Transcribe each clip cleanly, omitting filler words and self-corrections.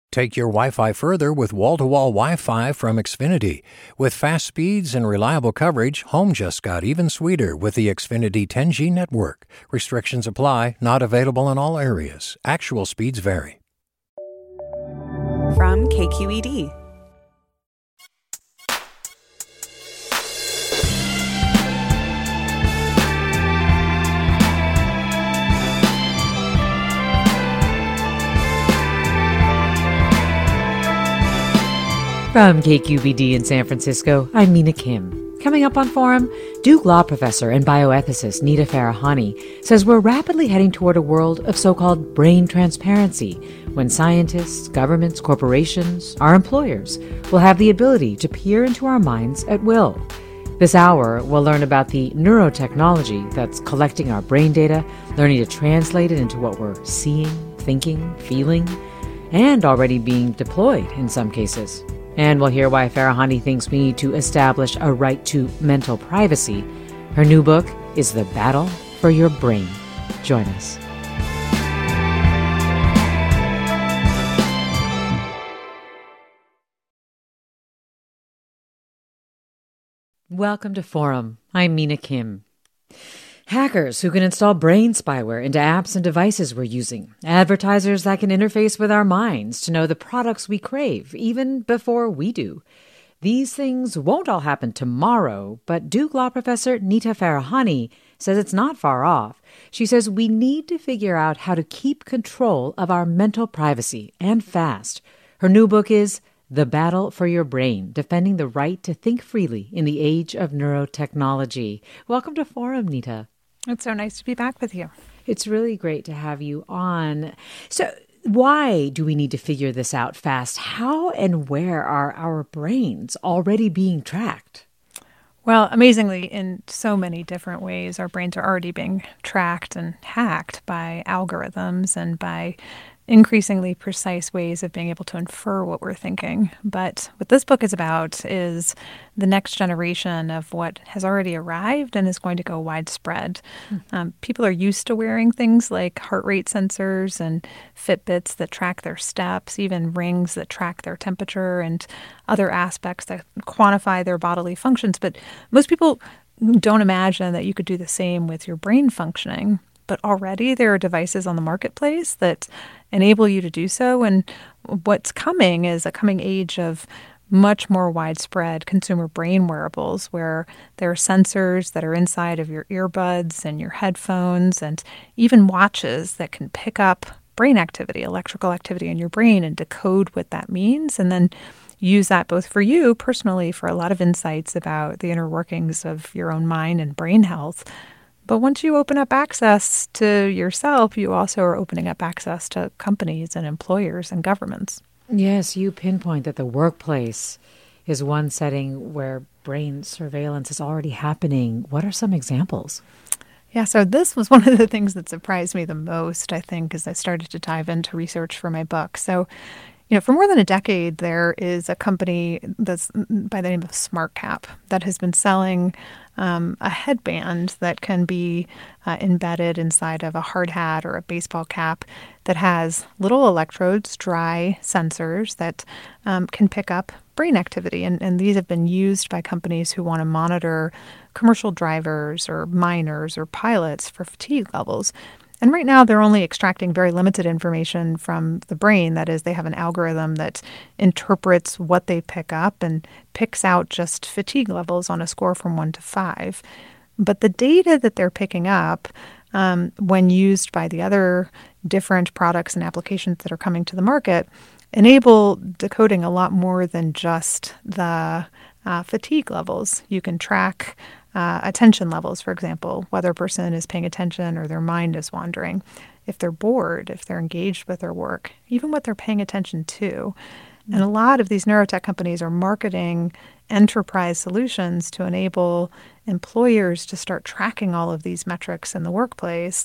Take your Wi-Fi further with wall-to-wall Wi-Fi from Xfinity. With fast speeds and reliable coverage, home just got even sweeter with the Xfinity 10G network. Restrictions apply, not available in all areas. Actual speeds vary. From KQED. From KQED in San Francisco, I'm Mina Kim. Coming up on Forum, Duke Law professor and bioethicist Nita Farahany says we're rapidly heading toward a world of so-called brain transparency, when scientists, governments, corporations, our employers will have the ability to peer into our minds at will. This hour, we'll learn about the neurotechnology that's collecting our brain data, learning to translate it into what we're seeing, thinking, feeling, and already being deployed in some cases. And we'll hear why Farahany thinks we need to establish a right to mental privacy. Her new book is The Battle for Your Brain. Join us. Welcome to Forum. I'm Mina Kim. Hackers who can install brain spyware into apps and devices we're using. Advertisers that can interface with our minds to know the products we crave, even before we do. These things won't all happen tomorrow, but Duke Law professor Nita Farahany says it's not far off. She says we need to figure out how to keep control of our mental privacy, and fast. Her new book is The Battle for Your Brain, Defending the Right to Think Freely in the Age of Neurotechnology. Welcome to Forum, Nita. It's so nice to be back with you. It's really great to have you on. So why do we need to figure this out fast? How and where are our brains already being tracked? Well, amazingly, in so many different ways, our brains are already being tracked and hacked by algorithms and by increasingly precise ways of being able to infer what we're thinking. But what this book is about is the next generation of what has already arrived and is going to go widespread. People are used to wearing things like heart rate sensors and Fitbits that track their steps, even rings that track their temperature and other aspects that quantify their bodily functions. But most people don't imagine that you could do the same with your brain functioning. But already there are devices on the marketplace that enable you to do so. And what's coming is a coming age of much more widespread consumer brain wearables where there are sensors that are inside of your earbuds and your headphones and even watches that can pick up brain activity, electrical activity in your brain and decode what that means, and then use that both for you personally for a lot of insights about the inner workings of your own mind and brain health. But once you open up access to yourself, you also are opening up access to companies and employers and governments. Yes, you pinpoint that the workplace is one setting where brain surveillance is already happening. What are some examples? Yeah, so this was one of the things that surprised me the most, I think, as I started to dive into research for my book. So, for more than a decade, there is a company that's by the name of SmartCap that has been selling a headband that can be embedded inside of a hard hat or a baseball cap that has little electrodes, dry sensors that can pick up brain activity. And these have been used by companies who want to monitor commercial drivers or miners or pilots for fatigue levels. And right now, they're only extracting very limited information from the brain. That is, they have an algorithm that interprets what they pick up and picks out just fatigue levels on a score from 1 to 5. But the data that they're picking up, when used by the other different products and applications that are coming to the market, enable decoding a lot more than just the fatigue levels. You can track attention levels, for example, whether a person is paying attention or their mind is wandering, if they're bored, if they're engaged with their work, even what they're paying attention to. And a lot of these neurotech companies are marketing enterprise solutions to enable employers to start tracking all of these metrics in the workplace.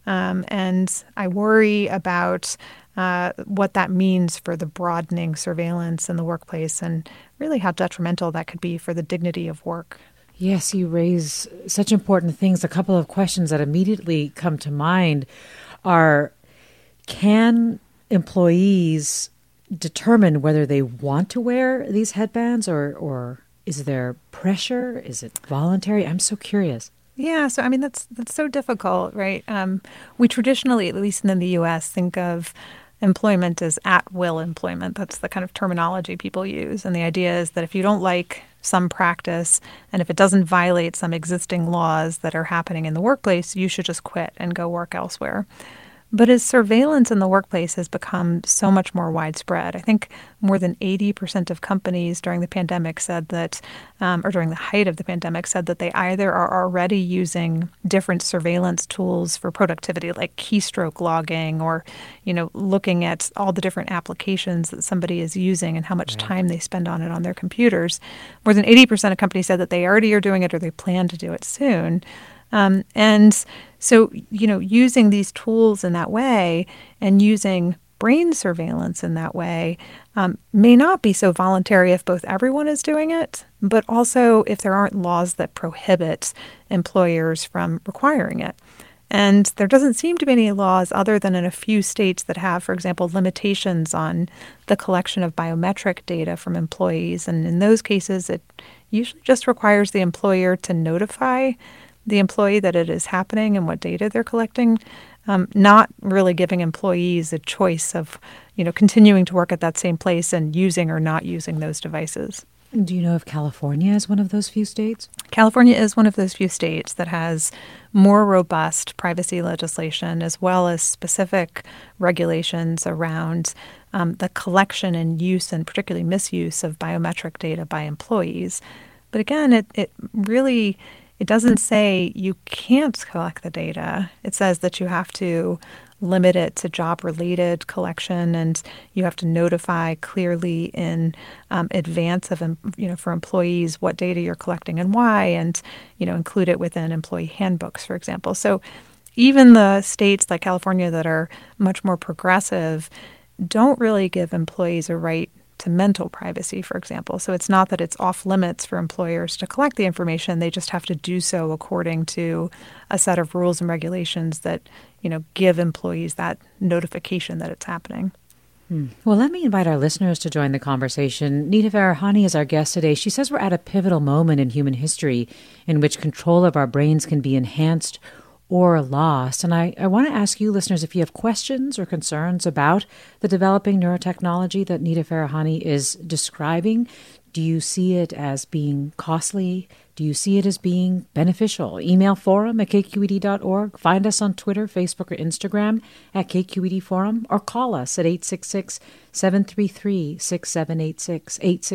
And I worry about what that means for the broadening surveillance in the workplace and really how detrimental that could be for the dignity of work. Yes, you raise such important things. A couple of questions that immediately come to mind are, can employees determine whether they want to wear these headbands, or is there pressure? Is it voluntary? I'm so curious. Yeah, so I mean that's so difficult, right? We traditionally, at least in the U.S., think of employment as at-will employment. That's the kind of terminology people use, and the idea is that if you don't like some practice and if it doesn't violate some existing laws that are happening in the workplace, you should just quit and go work elsewhere. But as surveillance in the workplace has become so much more widespread, I think more than 80% of companies during the pandemic said that, or during the height of the pandemic, said that they either are already using different surveillance tools for productivity, like keystroke logging, or, looking at all the different applications that somebody is using and how much time they spend on it on their computers. More than 80% of companies said that they already are doing it or they plan to do it soon. And so, using these tools in that way and using brain surveillance in that way may not be so voluntary if both everyone is doing it, but also if there aren't laws that prohibit employers from requiring it. And there doesn't seem to be any laws other than in a few states that have, for example, limitations on the collection of biometric data from employees. And in those cases, it usually just requires the employer to notify the employee that it is happening and what data they're collecting, not really giving employees a choice of, continuing to work at that same place and using or not using those devices. Do you know if California is one of those few states? California is one of those few states that has more robust privacy legislation as well as specific regulations around the collection and use and particularly misuse of biometric data by employees. But again, it really... It doesn't say you can't collect the data. It says that you have to limit it to job-related collection, and you have to notify clearly in advance of, for employees what data you're collecting and why, and, include it within employee handbooks, for example. So even the states like California that are much more progressive don't really give employees a right to mental privacy, for example. So it's not that it's off limits for employers to collect the information. They just have to do so according to a set of rules and regulations that, give employees that notification that it's happening. Well, let me invite our listeners to join the conversation. Nita Farahany is our guest today. She says we're at a pivotal moment in human history in which control of our brains can be enhanced or lost. And I want to ask you, listeners, if you have questions or concerns about the developing neurotechnology that Nita Farahany is describing. Do you see it as being costly? Do you see it as being beneficial? Email forum@kqed.org. Find us on Twitter, Facebook, or Instagram at KQED Forum, or call us at 866-733-6786,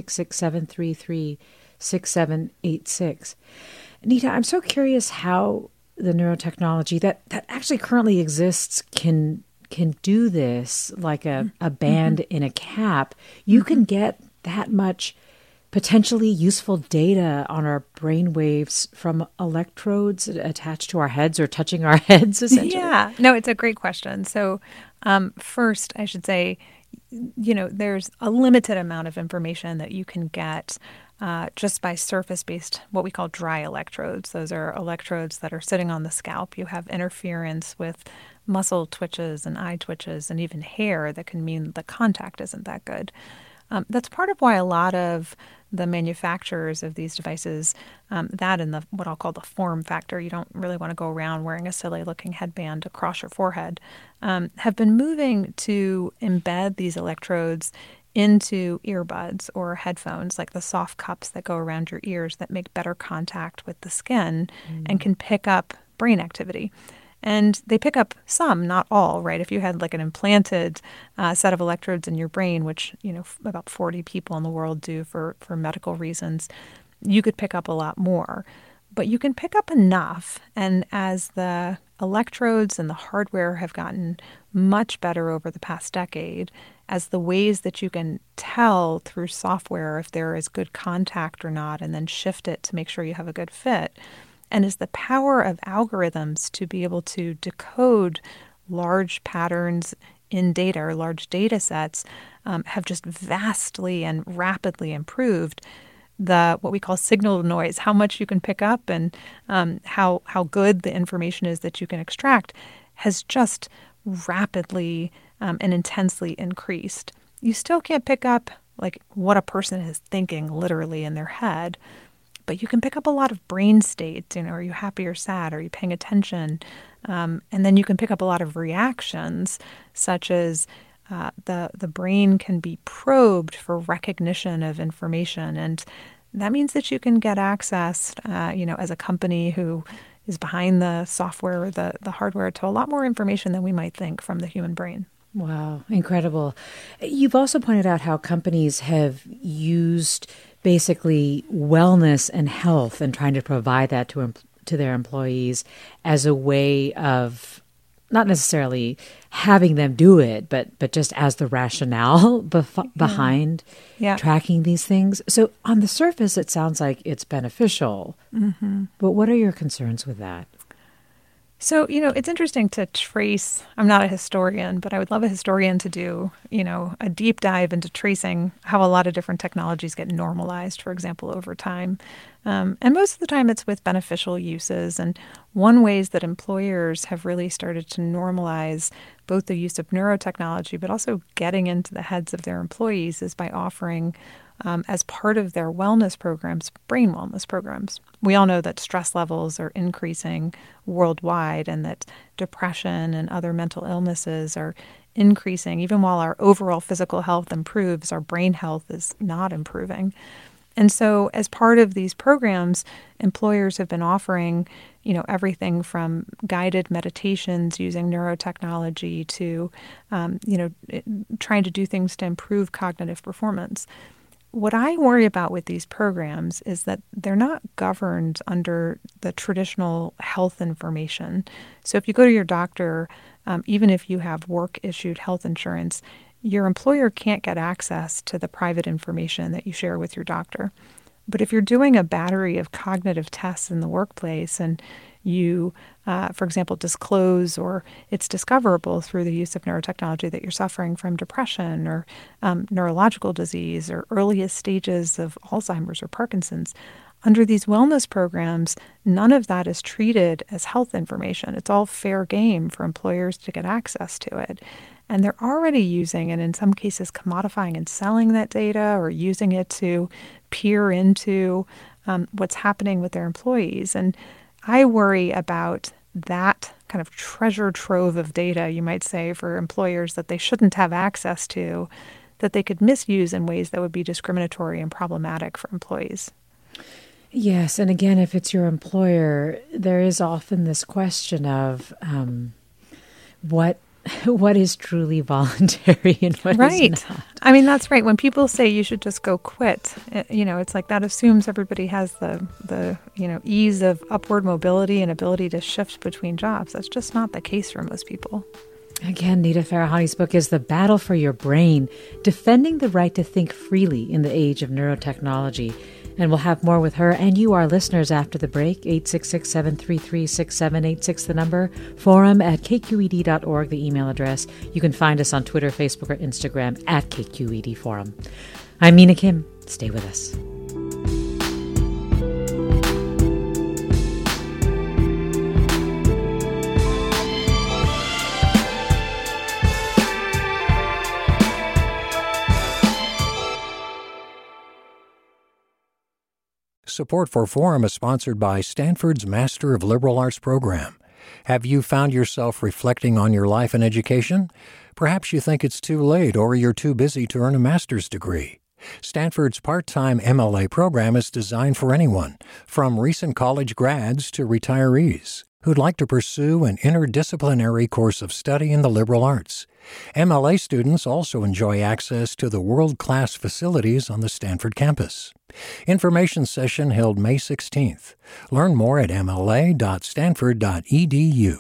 866-733-6786. Nita, I'm so curious how the neurotechnology that actually currently exists can do this, like a band in a cap. You can get that much potentially useful data on our brain waves from electrodes attached to our heads or touching our heads, essentially? Yeah. No, it's a great question. So first, I should say, there's a limited amount of information that you can get just by surface-based, what we call dry electrodes. Those are electrodes that are sitting on the scalp. You have interference with muscle twitches and eye twitches and even hair that can mean the contact isn't that good. That's part of why a lot of the manufacturers of these devices, that and what I'll call the form factor, you don't really want to go around wearing a silly-looking headband across your forehead, have been moving to embed these electrodes into earbuds or headphones, like the soft cups that go around your ears that make better contact with the skin and can pick up brain activity. And they pick up some, not all, right? If you had like an implanted set of electrodes in your brain, which, about 40 people in the world do for medical reasons, you could pick up a lot more. But you can pick up enough. And as the electrodes and the hardware have gotten much better over the past decade, as the ways that you can tell through software if there is good contact or not, and then shift it to make sure you have a good fit, and as the power of algorithms to be able to decode large patterns in data or large data sets have just vastly and rapidly improved, what we call signal to noise, how much you can pick up and how good the information is that you can extract, has just rapidly and intensely increased. You still can't pick up like what a person is thinking literally in their head, but you can pick up a lot of brain states. Are you happy or sad? Are you paying attention? And then you can pick up a lot of reactions, such as the brain can be probed for recognition of information. And that means that you can get access, as a company who is behind the software or the hardware, to a lot more information than we might think from the human brain. Wow, incredible. You've also pointed out how companies have used basically wellness and health and trying to provide that to their employees as a way of not necessarily having them do it, but just as the rationale behind tracking these things. So on the surface, it sounds like it's beneficial. Mm-hmm. But what are your concerns with that? So, it's interesting to trace. I'm not a historian, but I would love a historian to do, a deep dive into tracing how a lot of different technologies get normalized, for example, over time. And most of the time it's with beneficial uses. And one ways that employers have really started to normalize both the use of neurotechnology, but also getting into the heads of their employees, is by offering as part of their wellness programs, brain wellness programs. We all know that stress levels are increasing worldwide and that depression and other mental illnesses are increasing. Even while our overall physical health improves, our brain health is not improving. And so as part of these programs, employers have been offering, everything from guided meditations using neurotechnology to, trying to do things to improve cognitive performance. What I worry about with these programs is that they're not governed under the traditional health information. So if you go to your doctor, even if you have work-issued health insurance, your employer can't get access to the private information that you share with your doctor. But if you're doing a battery of cognitive tests in the workplace and you, for example, disclose or it's discoverable through the use of neurotechnology that you're suffering from depression or neurological disease or earliest stages of Alzheimer's or Parkinson's, under these wellness programs, none of that is treated as health information. It's all fair game for employers to get access to it. And they're already using and in some cases commodifying and selling that data or using it to peer into what's happening with their employees. And I worry about that kind of treasure trove of data, you might say, for employers that they shouldn't have access to, that they could misuse in ways that would be discriminatory and problematic for employees. Yes. And again, if it's your employer, there is often this question of what is truly voluntary and what is not. I mean, that's right. When people say you should just go quit, it's like that assumes everybody has the ease of upward mobility and ability to shift between jobs. That's just not the case for most people. Again, Nita Farahany's book is The Battle for Your Brain, Defending the Right to Think Freely in the Age of Neurotechnology. And we'll have more with her and you, our listeners, after the break. 866-733-6786, the number. Forum@kqed.org, the email address. You can find us on Twitter, Facebook, or Instagram @KQED Forum. I'm Mina Kim. Stay with us. Support for Forum is sponsored by Stanford's Master of Liberal Arts program. Have you found yourself reflecting on your life and education? Perhaps you think it's too late or you're too busy to earn a master's degree. Stanford's part-time MLA program is designed for anyone, from recent college grads to retirees, who'd like to pursue an interdisciplinary course of study in the liberal arts. MLA students also enjoy access to the world-class facilities on the Stanford campus. Information session held May 16th. Learn more at mla.stanford.edu.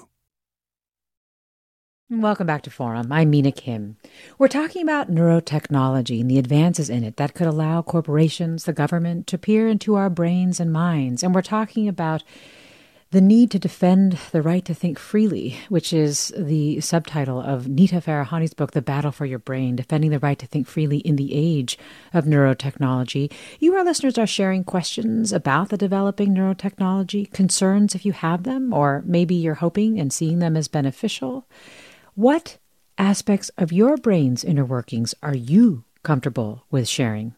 Welcome back to Forum. I'm Mina Kim. We're talking about neurotechnology and the advances in it that could allow corporations, the government, to peer into our brains and minds. And we're talking about the need to defend the right to think freely, which is the subtitle of Nita Farahany's book, The Battle for Your Brain, Defending the Right to Think Freely in the Age of Neurotechnology. You, our listeners, are sharing questions about the developing neurotechnology, concerns if you have them, or maybe you're hoping and seeing them as beneficial. What aspects of your brain's inner workings are you comfortable with sharing?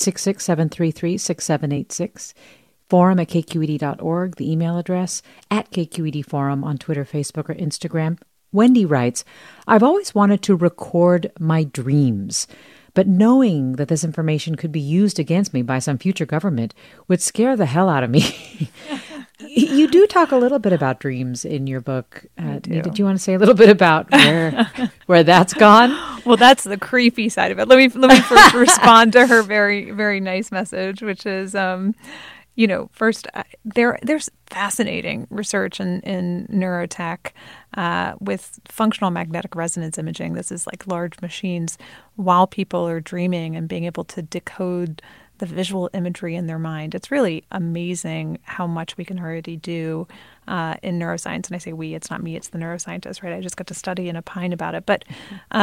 866-733-6786. Forum@kqed.org, the email address, at KQED Forum on Twitter, Facebook, or Instagram. Wendy writes, I've always wanted to record my dreams, but knowing that this information could be used against me by some future government would scare the hell out of me. You do talk a little bit about dreams in your book. Nita, do you want to say a little bit about where that's gone? Well, that's the creepy side of it. Let me first respond to her very, very nice message, which is, first, there's fascinating research in neurotech with functional magnetic resonance imaging. This is like large machines while people are dreaming and being able to decode the visual imagery in their mind. It's really amazing how much we can already do in neuroscience. And I say we, it's not me, it's the neuroscientist, right? I just got to study and opine about it. But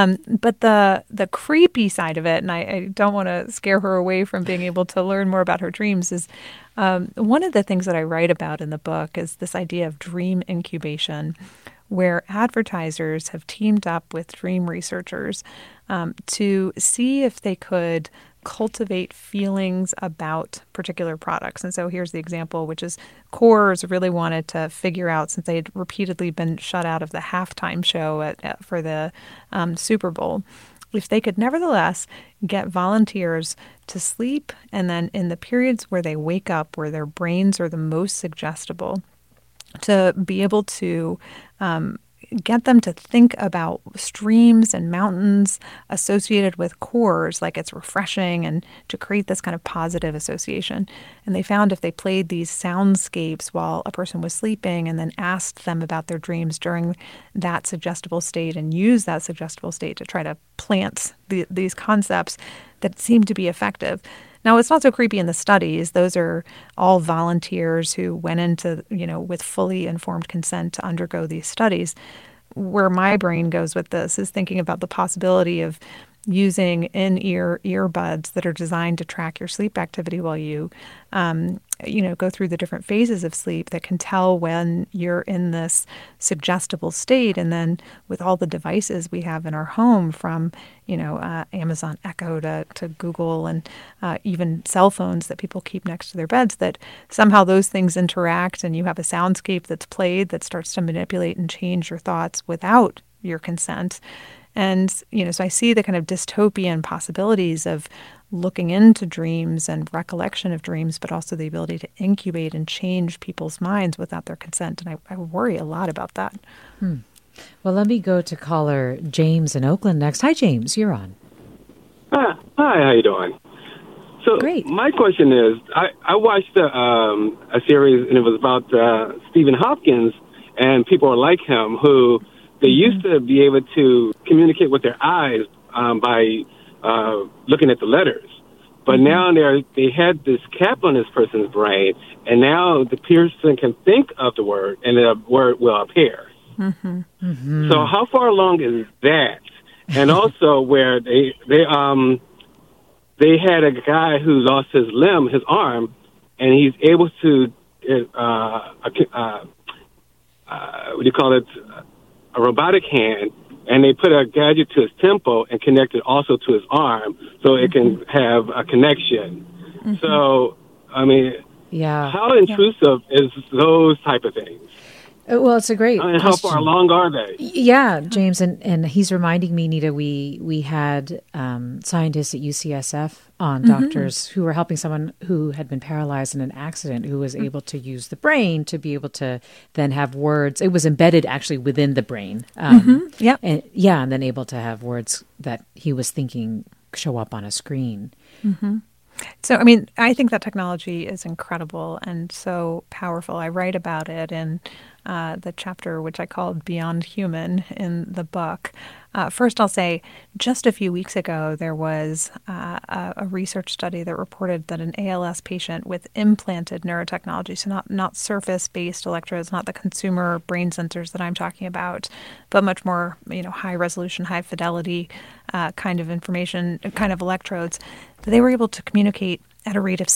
the creepy side of it, and I don't want to scare her away from being able to learn more about her dreams, is one of the things that I write about in the book is this idea of dream incubation, where advertisers have teamed up with dream researchers to see if they could cultivate feelings about particular products. And so here's the example, which is Coors really wanted to figure out, since they had repeatedly been shut out of the halftime show for the Super Bowl, if they could nevertheless get volunteers to sleep, and then in the periods where they wake up, where their brains are the most suggestible, to be able to get them to think about streams and mountains associated with Coors, like it's refreshing, and to create this kind of positive association. And they found if they played these soundscapes while a person was sleeping and then asked them about their dreams during that suggestible state and used that suggestible state to try to plant these concepts, that seemed to be effective. Now, it's not so creepy in the studies. Those are all volunteers who went into, with fully informed consent to undergo these studies. Where my brain goes with this is thinking about the possibility of using in-ear earbuds that are designed to track your sleep activity while you, go through the different phases of sleep, that can tell when you're in this suggestible state. And then with all the devices we have in our home, from, Amazon Echo to Google, and even cell phones that people keep next to their beds, that somehow those things interact, and you have a soundscape that's played that starts to manipulate and change your thoughts without your consent. And, so I see the kind of dystopian possibilities of looking into dreams and recollection of dreams, but also the ability to incubate and change people's minds without their consent. And I worry a lot about that. Well, let me go to caller James in Oakland next. Hi, James. You're on. Hi, how you doing? So Great. My question is, I watched a series, and it was about Stephen Hopkins and people like him who they used to be able to communicate with their eyes by looking at the letters. But now they had this cap on this person's brain, and now the person can think of the word, and the word will appear. So how far along is that? And also where they had a guy who lost his limb, his arm, and he's able to what do you call it? A robotic hand, and they put a gadget to his temple and connect it also to his arm, so it can have a connection. So, I mean, how intrusive is those type of things? Well, it's a great and how far along are they? Yeah, James, and he's reminding me, Nita, we had scientists at UCSF on, doctors who were helping someone who had been paralyzed in an accident, who was able to use the brain to be able to then have words. It was embedded actually within the brain. And then able to have words that he was thinking show up on a screen. So, I mean, I think that technology is incredible and so powerful. I write about it in the chapter which I called Beyond Human in the book. First, I'll say, just a few weeks ago, there was a research study that reported that an ALS patient with implanted neurotechnology, so not surface-based electrodes, not the consumer brain sensors that I'm talking about, but much more, high-resolution, high-fidelity kind of information, kind of electrodes, that they were able to communicate at a rate of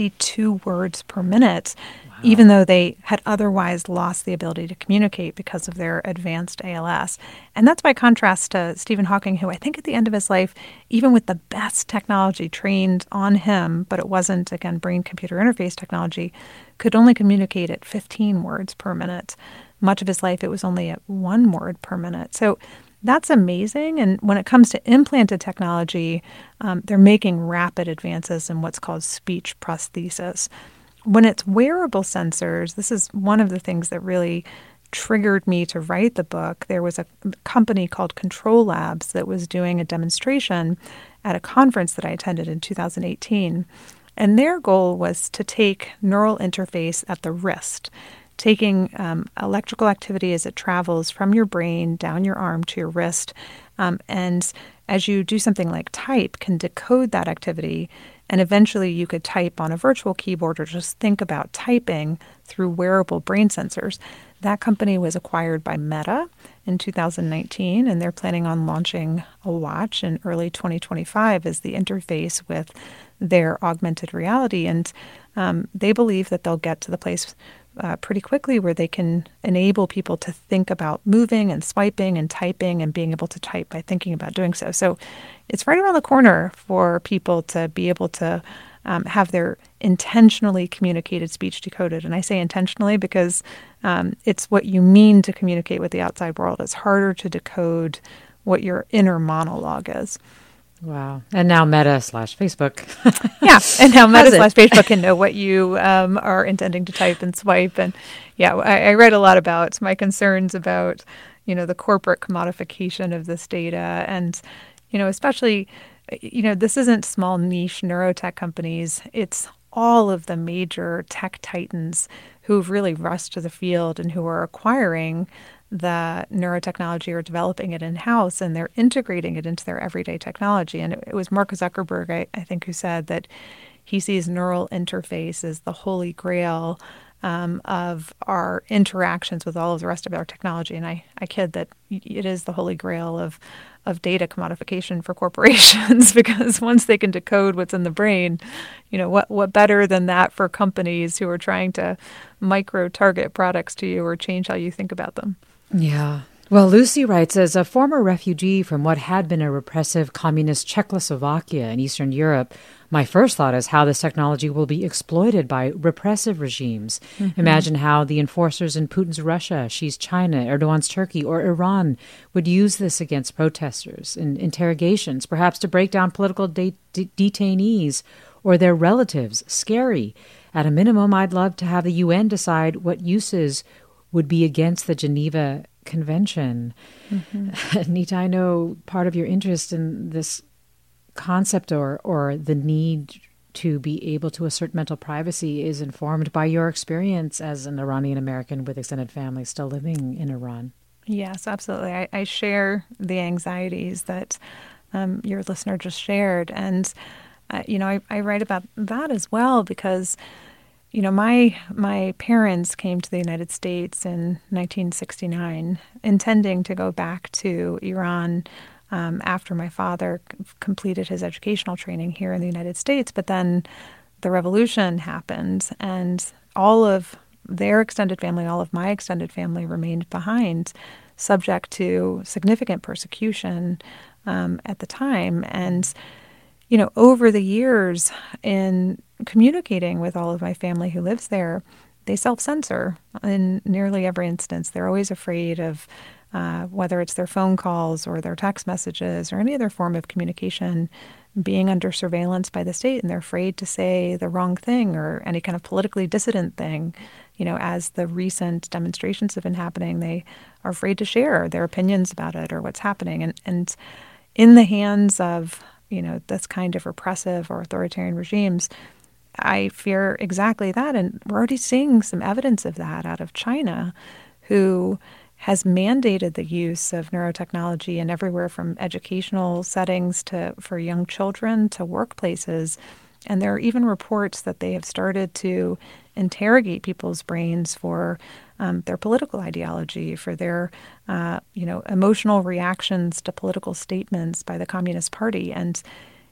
62 words per minute, even though they had otherwise lost the ability to communicate because of their advanced ALS. And that's by contrast to Stephen Hawking, who I think at the end of his life, even with the best technology trained on him, but it wasn't, again, brain-computer interface technology, could only communicate at 15 words per minute. Much of his life, it was only at 1 word per minute. So that's amazing. And when it comes to implanted technology, they're making rapid advances in what's called speech prosthesis. When it's wearable sensors, this is one of the things that really triggered me to write the book. There was a company called Control Labs that was doing a demonstration at a conference that I attended in 2018. And their goal was to take neural interface at the wrist, taking electrical activity as it travels from your brain down your arm to your wrist. And as you do something like type, can decode that activity. And eventually you could type on a virtual keyboard or just think about typing through wearable brain sensors. That company was acquired by Meta in 2019, and they're planning on launching a watch in early 2025 as the interface with their augmented reality. And they believe that they'll get to the place pretty quickly where they can enable people to think about moving and swiping and typing and being able to type by thinking about doing so. So it's right around the corner for people to be able to have their intentionally communicated speech decoded. And I say intentionally because it's what you mean to communicate with the outside world. It's harder to decode what your inner monologue is. Wow. And now Meta/Facebook. Yeah. And now Meta/Facebook can know what you are intending to type and swipe. And yeah, I read a lot about my concerns about, the corporate commodification of this data. And, especially, this isn't small niche neurotech companies. It's all of the major tech titans who've really rushed to the field and who are acquiring the neurotechnology or developing it in-house, and they're integrating it into their everyday technology. And it was Mark Zuckerberg, I think, who said that he sees neural interface as the holy grail of our interactions with all of the rest of our technology. And I kid that it is the holy grail of data commodification for corporations, because once they can decode what's in the brain, what better than that for companies who are trying to micro-target products to you or change how you think about them. Yeah. Well, Lucy writes, as a former refugee from what had been a repressive communist Czechoslovakia in Eastern Europe, my first thought is how this technology will be exploited by repressive regimes. Mm-hmm. Imagine how the enforcers in Putin's Russia, Xi's China, Erdogan's Turkey, or Iran would use this against protesters in interrogations, perhaps to break down political detainees or their relatives. Scary. At a minimum, I'd love to have the UN decide what uses would be against the Geneva Convention. Mm-hmm. Nita, I know part of your interest in this concept or the need to be able to assert mental privacy is informed by your experience as an Iranian American with extended family still living in Iran. Yes, absolutely. I share the anxieties that your listener just shared. And, I write about that as well because my parents came to the United States in 1969, intending to go back to Iran after my father completed his educational training here in the United States. But then the revolution happened, and all of their extended family, all of my extended family remained behind, subject to significant persecution at the time. And over the years in communicating with all of my family who lives there, they self-censor in nearly every instance. They're always afraid of whether it's their phone calls or their text messages or any other form of communication being under surveillance by the state, and they're afraid to say the wrong thing or any kind of politically dissident thing. As the recent demonstrations have been happening, they are afraid to share their opinions about it or what's happening. And in the hands of this kind of repressive or authoritarian regimes, I fear exactly that. And we're already seeing some evidence of that out of China, who has mandated the use of neurotechnology in everywhere from educational settings for young children to workplaces. And there are even reports that they have started to interrogate people's brains for their political ideology, for their emotional reactions to political statements by the Communist Party. And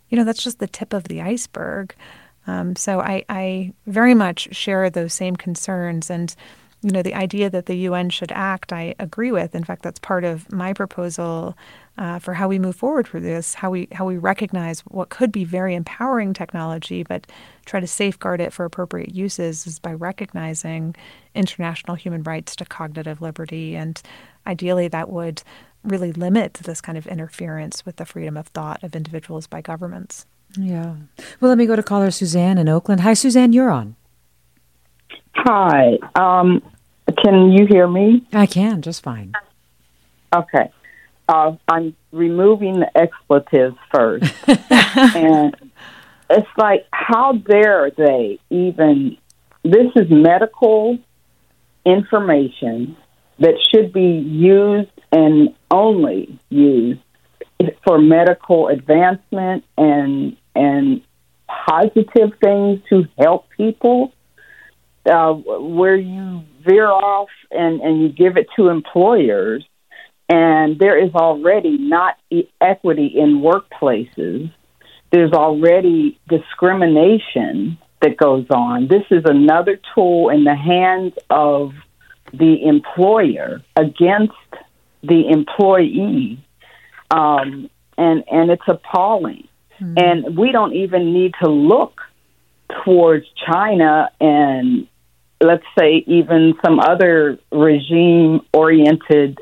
that's just the tip of the iceberg. So I very much share those same concerns. And, the idea that the UN should act, I agree with. In fact, that's part of my proposal for how we move forward for this, how we recognize what could be very empowering technology, but try to safeguard it for appropriate uses is by recognizing international human rights to cognitive liberty. And ideally, that would really limit this kind of interference with the freedom of thought of individuals by governments. Yeah. Well, let me go to caller Suzanne in Oakland. Hi, Suzanne, you're on. Hi. Can you hear me? I can, just fine. Okay. I'm removing the expletives first. And it's like, how dare they even... This is medical information that should be used and only used for medical advancement and positive things to help people, where you veer off and you give it to employers, and there is already not equity in workplaces. There's already discrimination that goes on. This is another tool in the hands of the employer against the employee, and it's appalling. Mm-hmm. And we don't even need to look towards China and, let's say, even some other regime-oriented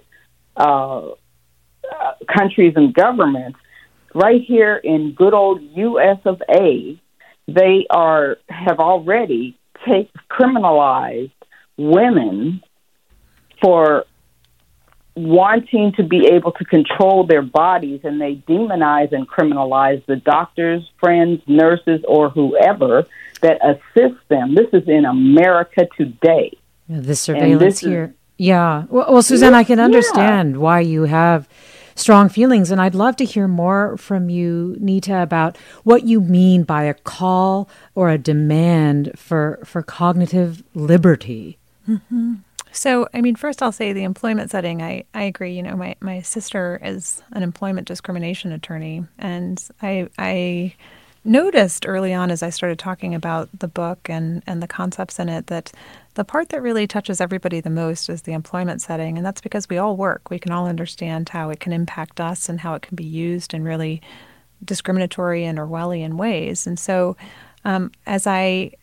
countries and governments. Right here in good old U.S. of A., they have already criminalized women for wanting to be able to control their bodies, and they demonize and criminalize the doctors, friends, nurses, or whoever that assist them. This is in America today. The surveillance here. Yeah. Well, Suzanne, I can understand why you have strong feelings, and I'd love to hear more from you, Nita, about what you mean by a call or a demand for cognitive liberty. Mm-hmm. So, first I'll say the employment setting, I agree. My sister is an employment discrimination attorney, and I noticed early on as I started talking about the book and the concepts in it that the part that really touches everybody the most is the employment setting, and that's because we all work. We can all understand how it can impact us and how it can be used in really discriminatory and Orwellian ways. And so as I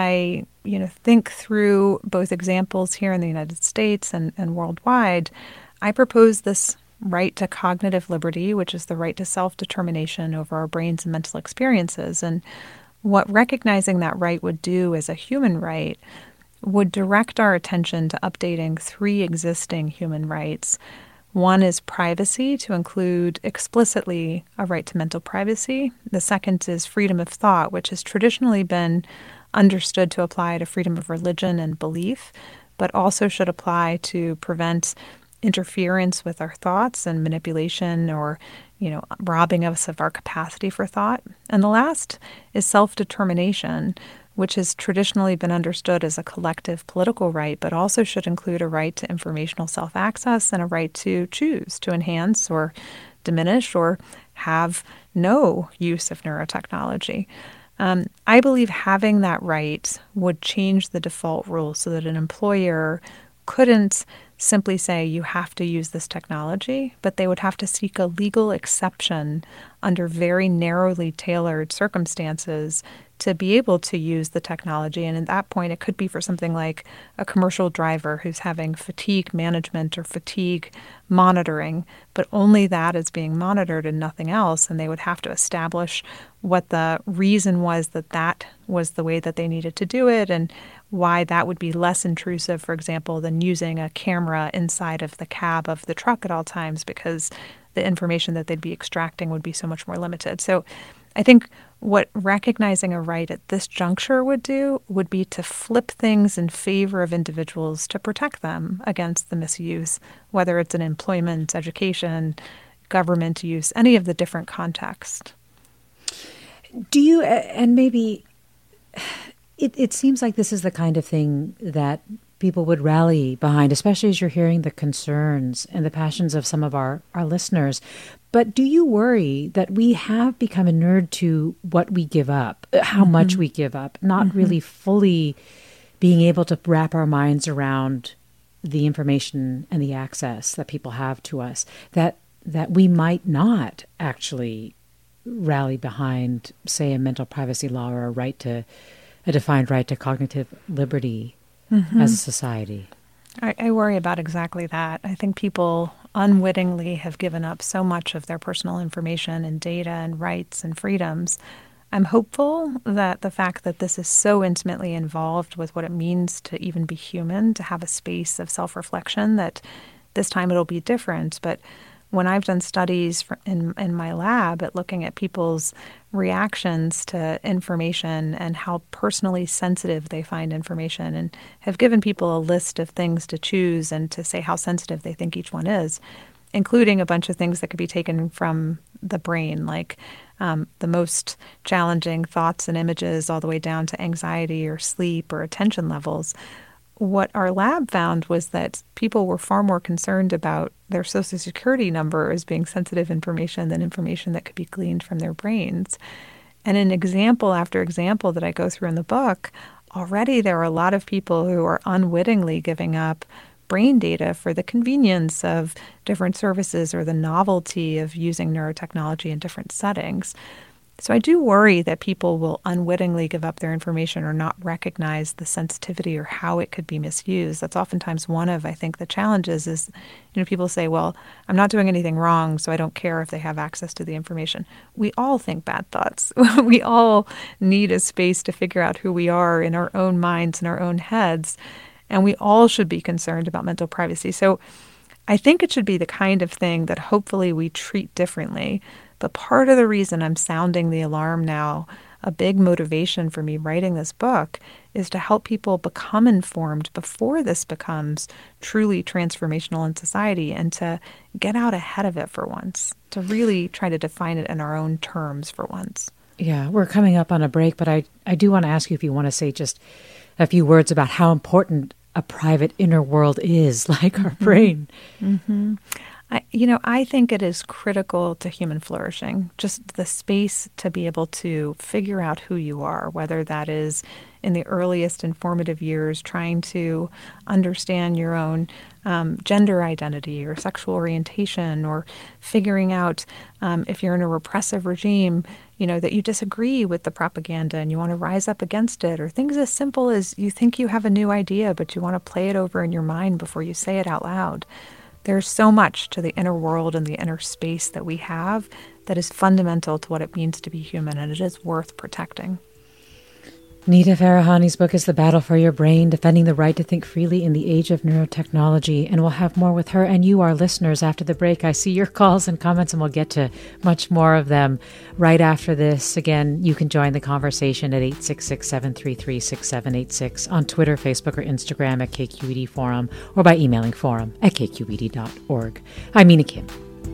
think through both examples here in the United States and worldwide, I propose this right to cognitive liberty, which is the right to self-determination over our brains and mental experiences. And what recognizing that right would do as a human right would direct our attention to updating 3 existing human rights. One is privacy, to include explicitly a right to mental privacy. The second is freedom of thought, which has traditionally been understood to apply to freedom of religion and belief, but also should apply to prevent interference with our thoughts and manipulation or, robbing us of our capacity for thought. And the last is self-determination, which has traditionally been understood as a collective political right, but also should include a right to informational self-access and a right to choose to enhance or diminish or have no use of neurotechnology. I believe having that right would change the default rule so that an employer couldn't simply say you have to use this technology, but they would have to seek a legal exception under very narrowly tailored circumstances to be able to use the technology. And at that point, it could be for something like a commercial driver who's having fatigue management or fatigue monitoring, but only that is being monitored and nothing else. And they would have to establish what the reason was that was the way that they needed to do it and why that would be less intrusive, for example, than using a camera inside of the cab of the truck at all times, because the information that they'd be extracting would be so much more limited. So I think what recognizing a right at this juncture would do would be to flip things in favor of individuals to protect them against the misuse, whether it's in employment, education, government use, any of the different contexts. Do you, and maybe it seems like this is the kind of thing that people would rally behind, especially as you're hearing the concerns and the passions of some of our listeners. But do you worry that we have become inured to what we give up, how much we give up, not really fully being able to wrap our minds around the information and the access that people have to us, that we might not actually rally behind, say, a mental privacy law or a defined right to cognitive liberty as a society? I worry about exactly that. I think people unwittingly have given up so much of their personal information and data and rights and freedoms. I'm hopeful that the fact that this is so intimately involved with what it means to even be human, to have a space of self-reflection, that this time it'll be different. But when I've done studies in my lab at looking at people's reactions to information and how personally sensitive they find information, and have given people a list of things to choose and to say how sensitive they think each one is, including a bunch of things that could be taken from the brain, like the most challenging thoughts and images all the way down to anxiety or sleep or attention levels. What our lab found was that people were far more concerned about their Social Security number as being sensitive information than information that could be gleaned from their brains. And in example after example that I go through in the book, already there are a lot of people who are unwittingly giving up brain data for the convenience of different services or the novelty of using neurotechnology in different settings. So I do worry that people will unwittingly give up their information or not recognize the sensitivity or how it could be misused. That's oftentimes one of, I think, the challenges is, people say, well, I'm not doing anything wrong, so I don't care if they have access to the information. We all think bad thoughts. We all need a space to figure out who we are in our own minds and our own heads, and we all should be concerned about mental privacy. So I think it should be the kind of thing that hopefully we treat differently. But part of the reason I'm sounding the alarm now, a big motivation for me writing this book, is to help people become informed before this becomes truly transformational in society, and to get out ahead of it for once, to really try to define it in our own terms for once. Yeah, we're coming up on a break, but I do want to ask you if you want to say just a few words about how important a private inner world is, like our brain. I think it is critical to human flourishing, just the space to be able to figure out who you are, whether that is in the earliest informative years, trying to understand your own gender identity or sexual orientation, or figuring out if you're in a repressive regime, that you disagree with the propaganda and you want to rise up against it, or things as simple as you think you have a new idea, but you want to play it over in your mind before you say it out loud. There's so much to the inner world and the inner space that we have that is fundamental to what it means to be human, and it is worth protecting. Nita Farahany's book is The Battle for Your Brain, Defending the Right to Think Freely in the Age of Neurotechnology. And we'll have more with her and you, our listeners, after the break. I see your calls and comments, and we'll get to much more of them right after this. Again, you can join the conversation at 866-733-6786 on Twitter, Facebook, or Instagram at KQED Forum, or by emailing forum@kqed.org. I'm Mina Kim.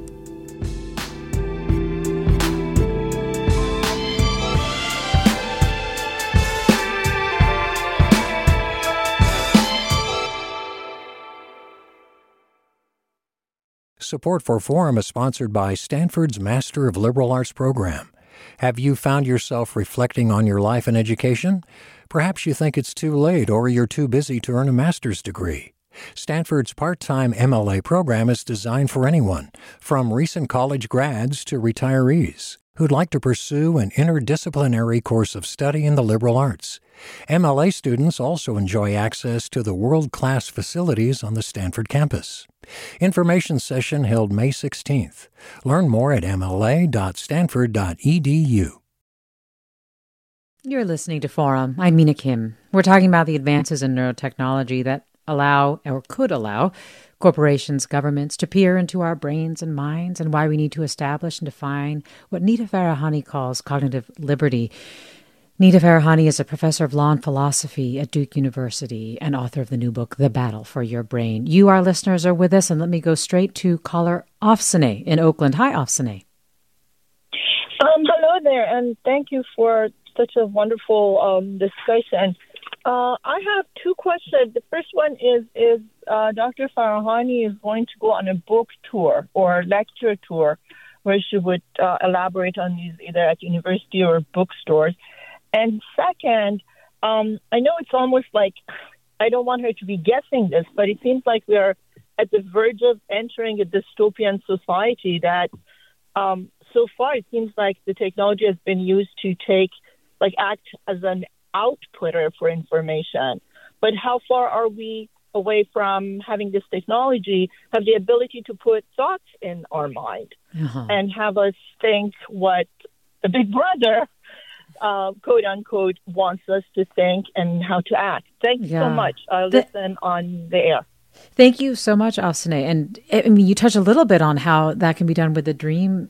Support for Forum is sponsored by Stanford's Master of Liberal Arts program. Have you found yourself reflecting on your life and education? Perhaps you think it's too late or you're too busy to earn a master's degree. Stanford's part-time MLA program is designed for anyone, from recent college grads to retirees, who'd like to pursue an interdisciplinary course of study in the liberal arts. MLA students also enjoy access to the world-class facilities on the Stanford campus. Information session held May 16th. Learn more at mla.stanford.edu. You're listening to Forum. I'm Mina Kim. We're talking about the advances in neurotechnology that allow, or could allow, corporations, governments to peer into our brains and minds, and why we need to establish and define what Nita Farahany calls cognitive liberty. Nita Farahany is a professor of law and philosophy at Duke University and author of the new book, The Battle for Your Brain. You, our listeners, are with us, and let me go straight to caller Afsaneh in Oakland. Hi, Afsaneh. Hello there, and thank you for such a wonderful discussion. I have two questions. The first one is Dr. Farahani is going to go on a book tour or lecture tour where she would elaborate on these either at university or bookstores. And second, I know it's almost like I don't want her to be guessing this, but it seems like we are at the verge of entering a dystopian society that so far it seems like the technology has been used to act as an outputter for information. But how far are we away from having this technology have the ability to put thoughts in our mind and have us think what the big brother, quote unquote, wants us to think and how to act? Thanks so much. I'll listen on the air. Thank you so much, Afsaneh. And I mean, you touched a little bit on how that can be done with the dream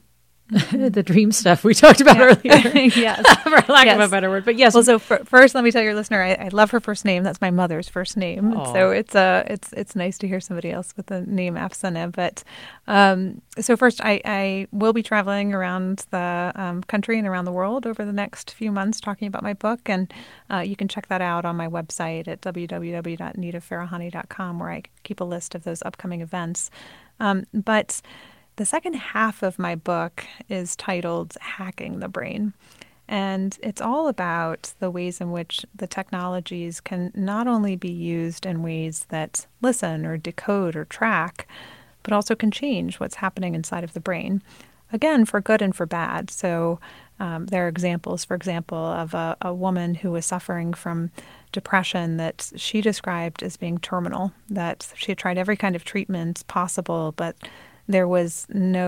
stuff we talked about earlier. Yes. For lack of a better word. But yes. Well, so first, let me tell your listener, I love her first name. That's my mother's first name. Aww. So it's nice to hear somebody else with the name Afsaneh. But so first, I will be traveling around the country and around the world over the next few months talking about my book. And you can check that out on my website at www.nitafarahani.com, where I keep a list of those upcoming events. But the second half of my book is titled Hacking the Brain. And it's all about the ways in which the technologies can not only be used in ways that listen or decode or track, but also can change what's happening inside of the brain, again, for good and for bad. So there are examples, for example, of a woman who was suffering from depression that she described as being terminal, that she had tried every kind of treatment possible, but there was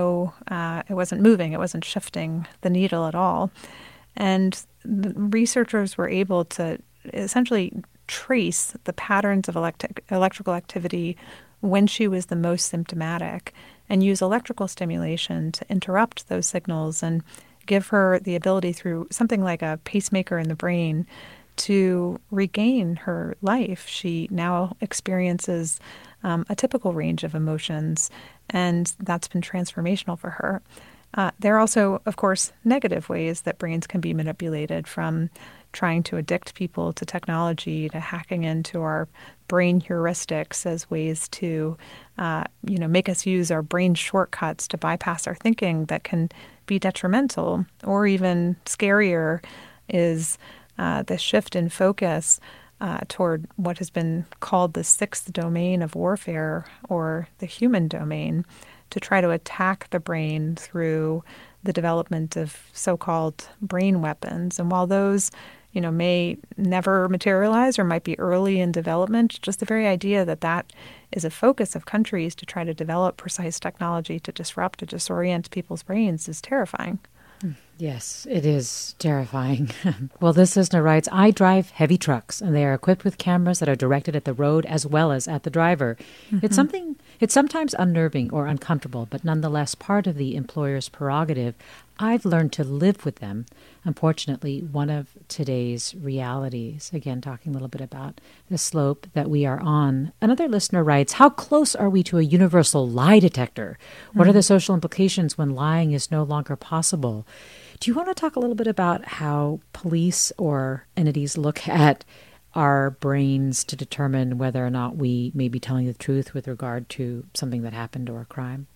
it wasn't moving, it wasn't shifting the needle at all. And the researchers were able to essentially trace the patterns of electrical activity when she was the most symptomatic and use electrical stimulation to interrupt those signals and give her the ability through something like a pacemaker in the brain to regain her life. She now experiences a typical range of emotions, and that's been transformational for her. There are also, of course, negative ways that brains can be manipulated, from trying to addict people to technology to hacking into our brain heuristics as ways to, make us use our brain shortcuts to bypass our thinking that can be detrimental. Or even scarier is the shift in focus toward what has been called the sixth domain of warfare, or the human domain, to try to attack the brain through the development of so-called brain weapons. And while those, may never materialize or might be early in development, just the very idea that that is a focus of countries to try to develop precise technology to disrupt, to disorient people's brains is terrifying. Yes, it is terrifying. Well, this listener writes, I drive heavy trucks, and they are equipped with cameras that are directed at the road as well as at the driver. Mm-hmm. It's sometimes unnerving or uncomfortable, but nonetheless part of the employer's prerogative. I've learned to live with them. Unfortunately, one of today's realities. Again, talking a little bit about the slope that we are on. Another listener writes, how close are we to a universal lie detector? What are the social implications when lying is no longer possible? Do you want to talk a little bit about how police or entities look at our brains to determine whether or not we may be telling the truth with regard to something that happened or a crime?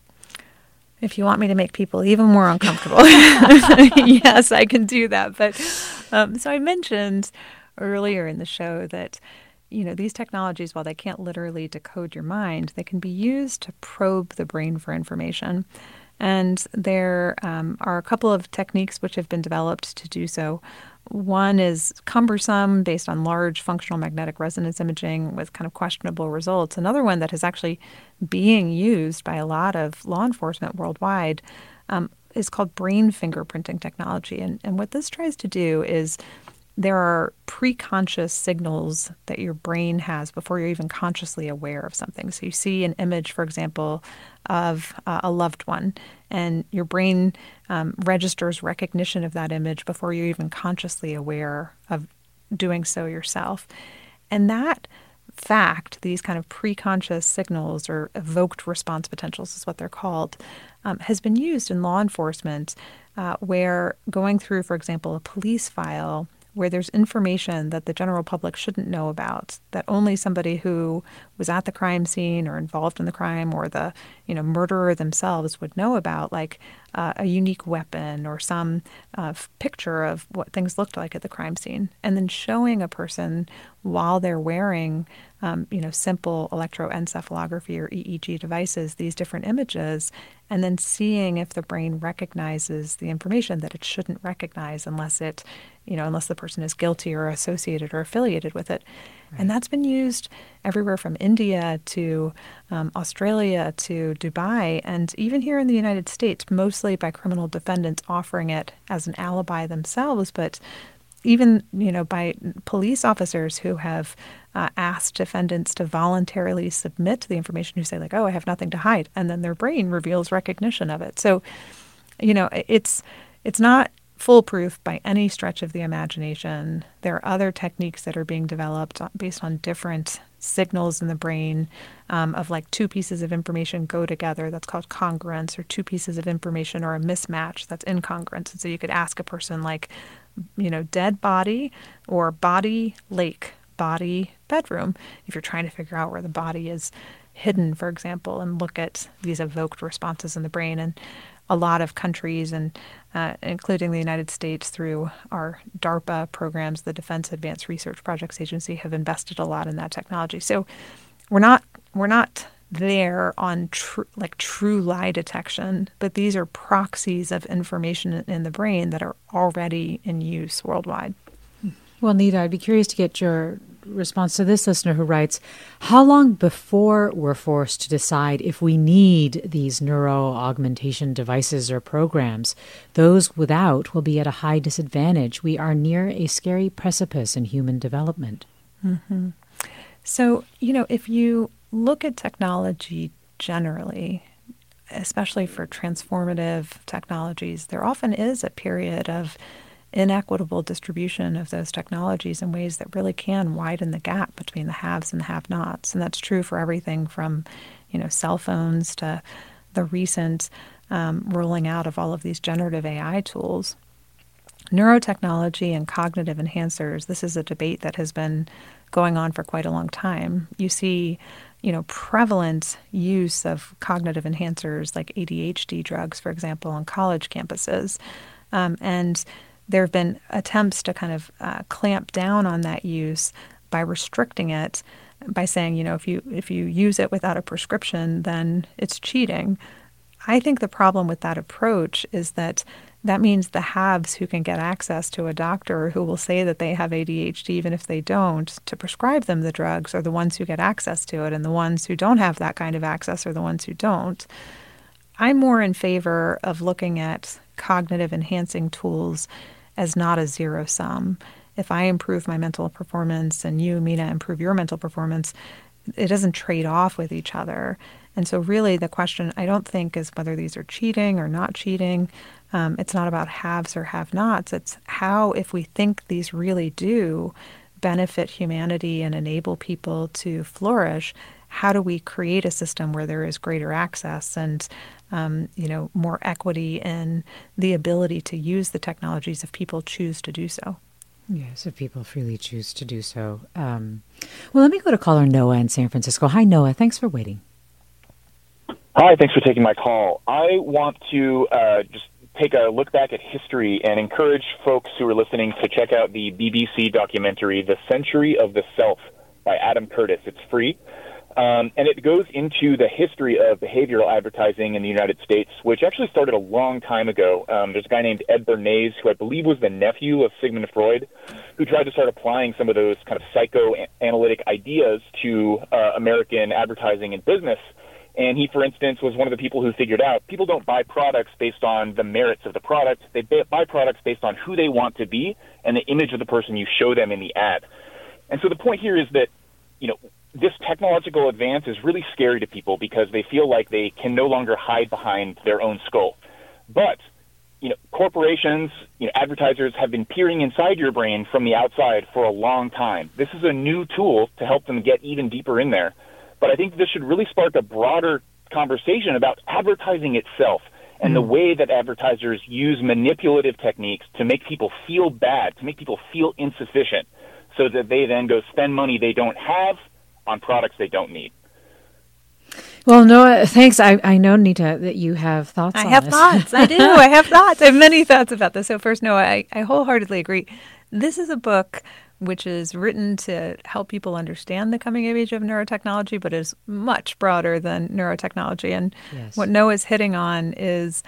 If you want me to make people even more uncomfortable, yes, I can do that. But so I mentioned earlier in the show that, these technologies, while they can't literally decode your mind, they can be used to probe the brain for information. And there are a couple of techniques which have been developed to do so. One is cumbersome, based on large functional magnetic resonance imaging with kind of questionable results. Another one that is actually being used by a lot of law enforcement worldwide is called brain fingerprinting technology. And what this tries to do is there are preconscious signals that your brain has before you're even consciously aware of something. So you see an image, for example, of a loved one, and your brain registers recognition of that image before you're even consciously aware of doing so yourself. And that fact, these kind of preconscious signals, or evoked response potentials is what they're called, has been used in law enforcement where going through, for example, a police file where there's information that the general public shouldn't know about, that only somebody who was at the crime scene or involved in the crime or the murderer themselves would know about, like a unique weapon or some picture of what things looked like at the crime scene, and then showing a person while they're wearing simple electroencephalography or EEG devices, these different images, and then seeing if the brain recognizes the information that it shouldn't recognize unless the person is guilty or associated or affiliated with it. Right. And that's been used everywhere from India to Australia to Dubai, and even here in the United States, mostly by criminal defendants offering it as an alibi themselves, but even by police officers who have asked defendants to voluntarily submit the information, who say like, "Oh, I have nothing to hide," and then their brain reveals recognition of it. So, it's not foolproof by any stretch of the imagination. There are other techniques that are being developed based on different signals in the brain of like two pieces of information go together. That's called congruence, or two pieces of information or a mismatch. That's incongruence. And so you could ask a person like, dead body or body lake, body bedroom, if you're trying to figure out where the body is hidden, for example, and look at these evoked responses in the brain. And a lot of countries, and including the United States through our DARPA programs, the Defense Advanced Research Projects Agency, have invested a lot in that technology. So we're not there on true lie detection, but these are proxies of information in the brain that are already in use worldwide. Well, Nita, I'd be curious to get your response to this listener who writes, how long before we're forced to decide if we need these neuro-augmentation devices or programs? Those without will be at a high disadvantage. We are near a scary precipice in human development. Mm-hmm. So, if you look at technology generally, especially for transformative technologies, there often is a period of inequitable distribution of those technologies in ways that really can widen the gap between the haves and the have-nots. And that's true for everything from, cell phones to the recent rolling out of all of these generative AI tools. Neurotechnology and cognitive enhancers, this is a debate that has been going on for quite a long time. You see, prevalent use of cognitive enhancers like ADHD drugs, for example, on college campuses. And there have been attempts to kind of clamp down on that use by restricting it, by saying, if you use it without a prescription, then it's cheating. I think the problem with that approach is that means the haves who can get access to a doctor who will say that they have ADHD, even if they don't, to prescribe them the drugs, are the ones who get access to it, and the ones who don't have that kind of access are the ones who don't. I'm more in favor of looking at cognitive enhancing tools as not a zero sum. If I improve my mental performance and you, Mina, improve your mental performance, it doesn't trade off with each other. And so really the question, I don't think, is whether these are cheating or not cheating. It's not about haves or have-nots. It's how, if we think these really do benefit humanity and enable people to flourish, how do we create a system where there is greater access and more equity in the ability to use the technologies if people choose to do so? Yes, if people freely choose to do so. Well, let me go to caller Noah in San Francisco. Hi, Noah. Thanks for waiting. Hi, thanks for taking my call. I want to just take a look back at history and encourage folks who are listening to check out the BBC documentary, The Century of the Self by Adam Curtis. It's free. And it goes into the history of behavioral advertising in the United States, which actually started a long time ago. There's a guy named Ed Bernays, who I believe was the nephew of Sigmund Freud, who tried to start applying some of those kind of psychoanalytic ideas to American advertising and business. And he, for instance, was one of the people who figured out people don't buy products based on the merits of the product. They buy products based on who they want to be and the image of the person you show them in the ad. And so the point here is that, this technological advance is really scary to people because they feel like they can no longer hide behind their own skull. But, corporations, advertisers have been peering inside your brain from the outside for a long time. This is a new tool to help them get even deeper in there. But I think this should really spark a broader conversation about advertising itself and the way that advertisers use manipulative techniques to make people feel bad, to make people feel insufficient, so that they then go spend money they don't have on products they don't need. Well, Noah, thanks. I know, Nita, that you have thoughts on this. I have thoughts. I do. I have thoughts. I have many thoughts about this. So first, Noah, I wholeheartedly agree. This is a book which is written to help people understand the coming of age of neurotechnology, but is much broader than neurotechnology. And what Noah's hitting on is,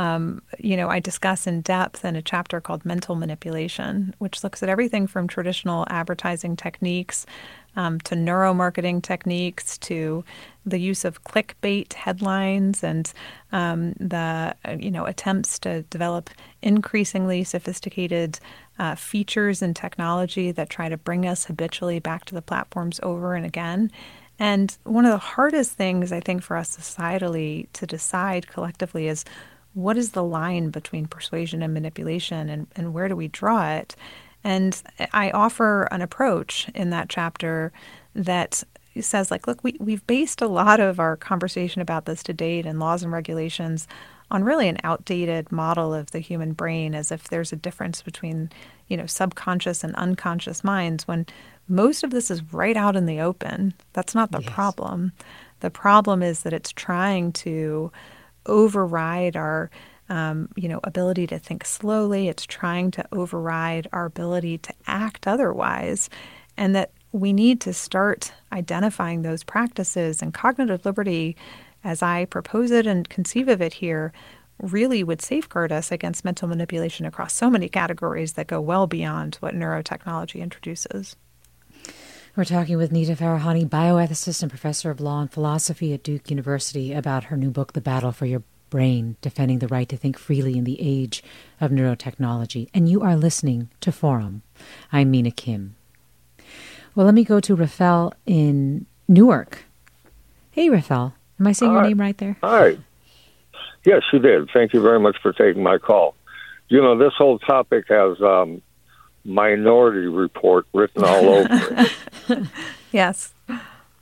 I discuss in depth in a chapter called Mental Manipulation, which looks at everything from traditional advertising techniques to neuromarketing techniques, to the use of clickbait headlines and the attempts to develop increasingly sophisticated features and technology that try to bring us habitually back to the platforms over and again. And one of the hardest things, I think, for us societally to decide collectively is, what is the line between persuasion and manipulation, and where do we draw it? And I offer an approach in that chapter that says, like, look, we've based a lot of our conversation about this to date and laws and regulations on really an outdated model of the human brain, as if there's a difference between, subconscious and unconscious minds, when most of this is right out in the open. That's not the problem. The problem is that it's trying to override our ability to think slowly. It's trying to override our ability to act otherwise, and that we need to start identifying those practices. And cognitive liberty, as I propose it and conceive of it here, really would safeguard us against mental manipulation across so many categories that go well beyond what neurotechnology introduces. We're talking with Nita Farahany, bioethicist and professor of law and philosophy at Duke University, about her new book, The Battle for Your Brain, Defending the Right to Think Freely in the Age of Neurotechnology. And you are listening to Forum. I'm Mina Kim. Well, let me go to Rafael in Newark. Hey, Rafael. Am I saying your name right there? Hi. Yes, you did. Thank you very much for taking my call. This whole topic has Minority Report written all over it. Yes. And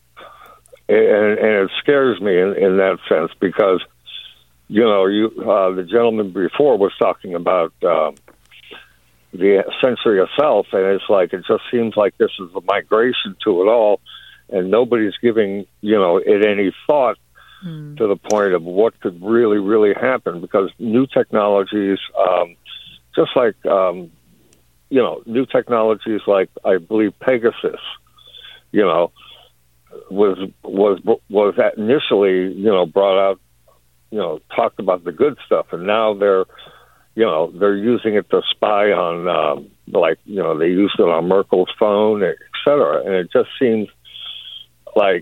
it scares me in that sense, because, the gentleman before was talking about the century of self, and it's like, it just seems like this is a migration to it all, and nobody's giving, it any thought to the point of what could really, really happen, because new technologies, just like, new technologies like, I believe, Pegasus, was that initially, brought out, talked about the good stuff, and now they're using it to spy on, they used it on Merkel's phone, et cetera. And it just seems like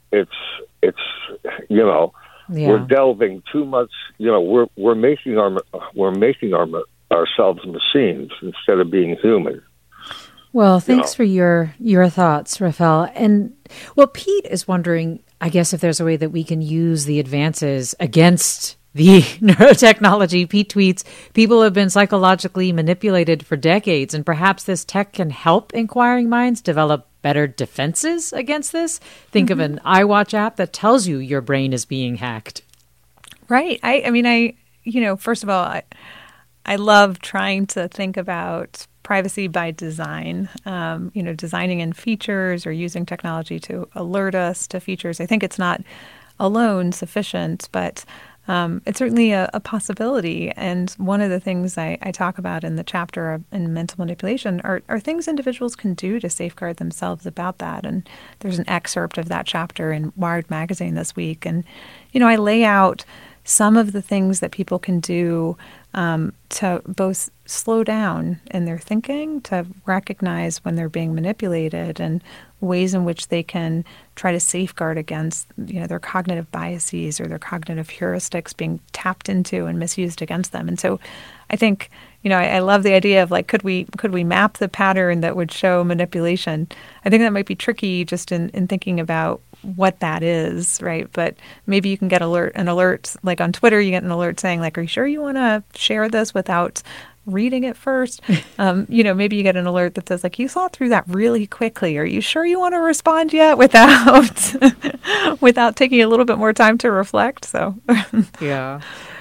we're delving too much. We're making ourselves machines instead of being human. Well, thanks for your thoughts, Rafael. And Pete is wondering, I guess, if there's a way that we can use the advances against the neurotechnology. Pete tweets, people have been psychologically manipulated for decades, and perhaps this tech can help inquiring minds develop better defenses against this. Think of an iWatch app that tells you your brain is being hacked. Right. First of all, I love trying to think about privacy by design, designing in features or using technology to alert us to features. I think it's not alone sufficient, but it's certainly a possibility. And one of the things I talk about in the chapter in mental manipulation are things individuals can do to safeguard themselves about that. And there's an excerpt of that chapter in Wired magazine this week. And, I lay out some of the things that people can do to both slow down in their thinking, to recognize when they're being manipulated, and ways in which they can try to safeguard against, their cognitive biases or their cognitive heuristics being tapped into and misused against them. And so I think, I love the idea of, could we map the pattern that would show manipulation? I think that might be tricky just in thinking about what that is, right? But maybe you can get an alert, like on Twitter, you get an alert saying, are you sure you want to share this without reading it first? Maybe you get an alert that says, you saw through that really quickly. Are you sure you want to respond yet without taking a little bit more time to reflect? So, yeah.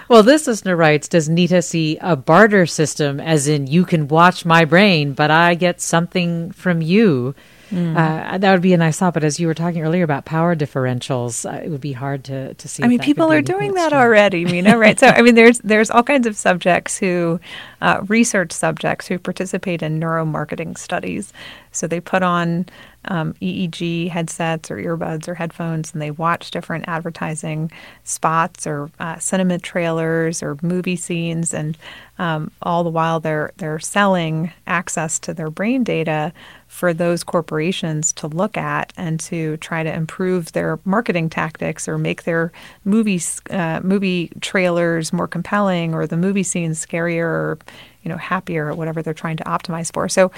Well, this listener writes, does Nita see a barter system as in you can watch my brain, but I get something from you? That would be a nice thought. But as you were talking earlier about power differentials, it would be hard to see. I mean, people are doing that already, Mina, right? So, I mean, there's all kinds of subjects who, research subjects who participate in neuromarketing studies. So they put on EEG headsets or earbuds or headphones, and they watch different advertising spots or cinema trailers or movie scenes, and all the while they're selling access to their brain data for those corporations to look at and to try to improve their marketing tactics or make their movie trailers more compelling or the movie scenes scarier or happier or whatever they're trying to optimize for. So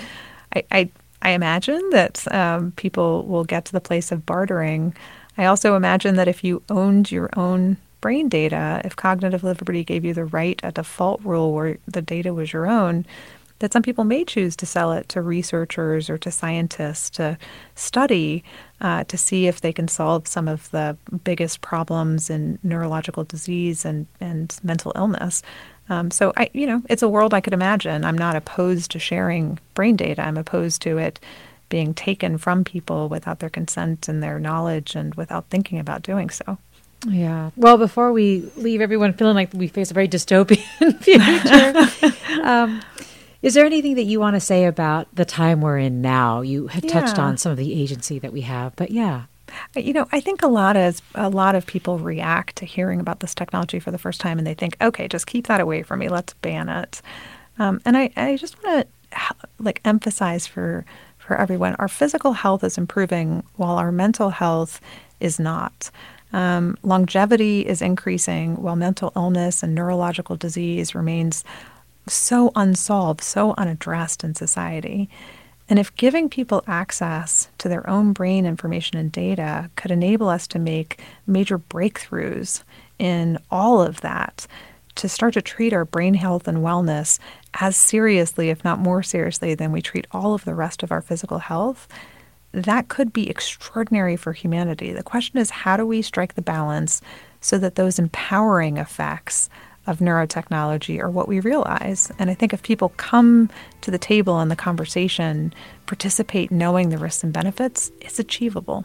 I imagine that people will get to the place of bartering. I also imagine that if you owned your own brain data, if Cognitive Liberty gave you the right, a default rule where the data was your own, that some people may choose to sell it to researchers or to scientists to study, to see if they can solve some of the biggest problems in neurological disease and mental illness. So it's a world I could imagine. I'm not opposed to sharing brain data. I'm opposed to it being taken from people without their consent and their knowledge and without thinking about doing so. Yeah. Well, before we leave everyone feeling like we face a very dystopian future, is there anything that you want to say about the time we're in now? You have touched on some of the agency that we have, but yeah. I think a lot of people react to hearing about this technology for the first time, and they think, okay, just keep that away from me. Let's ban it. And I just want to emphasize for everyone, our physical health is improving while our mental health is not. Longevity is increasing while mental illness and neurological disease remains so unsolved, so unaddressed in society. And if giving people access to their own brain information and data could enable us to make major breakthroughs in all of that, to start to treat our brain health and wellness as seriously, if not more seriously, than we treat all of the rest of our physical health, that could be extraordinary for humanity. The question is, how do we strike the balance so that those empowering effects of neurotechnology are what we realize? And I think if people come to the table in the conversation, participate knowing the risks and benefits, it's achievable.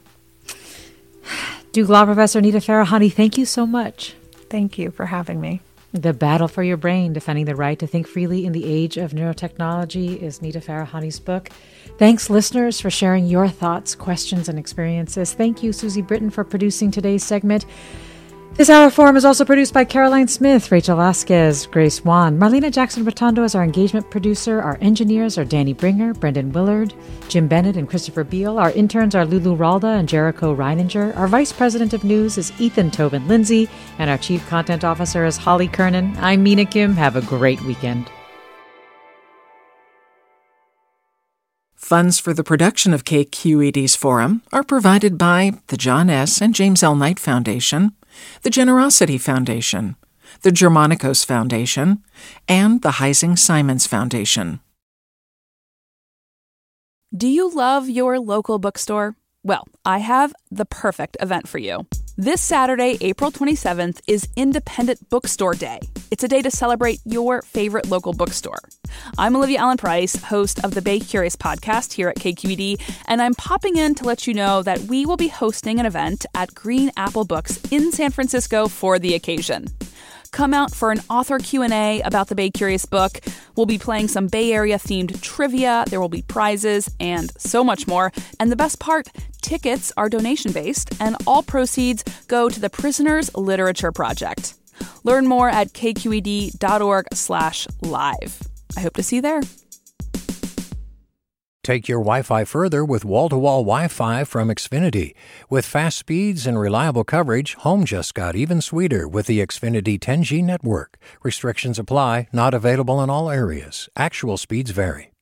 Duke Law Professor Nita Farahany, thank you so much. Thank you for having me. The Battle for Your Brain, Defending the Right to Think Freely in the Age of Neurotechnology is Nita Farahany's book. Thanks, listeners, for sharing your thoughts, questions, and experiences. Thank you, Susie Britton, for producing today's segment. This Hour Forum is also produced by Caroline Smith, Rachel Vasquez, Grace Wan. Marlena Jackson-Rotondo is our engagement producer. Our engineers are Danny Bringer, Brendan Willard, Jim Bennett, and Christopher Beal. Our interns are Lulu Ralda and Jericho Reininger. Our vice president of news is Ethan Tobin Lindsay, and our chief content officer is Holly Kernan. I'm Mina Kim. Have a great weekend. Funds for the production of KQED's Forum are provided by the John S. and James L. Knight Foundation, the Generosity Foundation, the Germanicos Foundation, and the Heising Simons Foundation. Do you love your local bookstore? Well, I have the perfect event for you. This Saturday, April 27th, is Independent Bookstore Day. It's a day to celebrate your favorite local bookstore. I'm Olivia Allen Price, host of the Bay Curious podcast here at KQED, and I'm popping in to let you know that we will be hosting an event at Green Apple Books in San Francisco for the occasion. Come out for an author Q&A about the Bay Curious book. We'll be playing some Bay Area-themed trivia. There will be prizes and so much more. And the best part, tickets are donation-based, and all proceeds go to the Prisoners Literature Project. Learn more at kqed.org/live. I hope to see you there. Take your Wi-Fi further with wall-to-wall Wi-Fi from Xfinity. With fast speeds and reliable coverage, home just got even sweeter with the Xfinity 10G network. Restrictions apply, not available in all areas. Actual speeds vary.